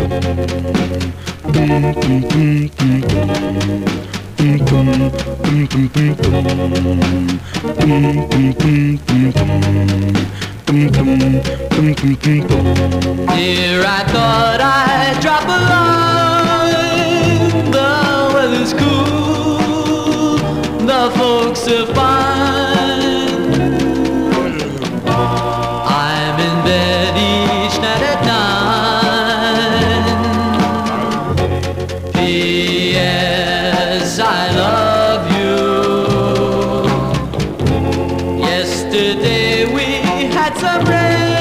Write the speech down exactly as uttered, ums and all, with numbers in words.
Dear, I thought I'd drop a line. The weather's cool, the folks are fine. I'm in bed each night at nine. P S. I love you. Yesterday we had some rain.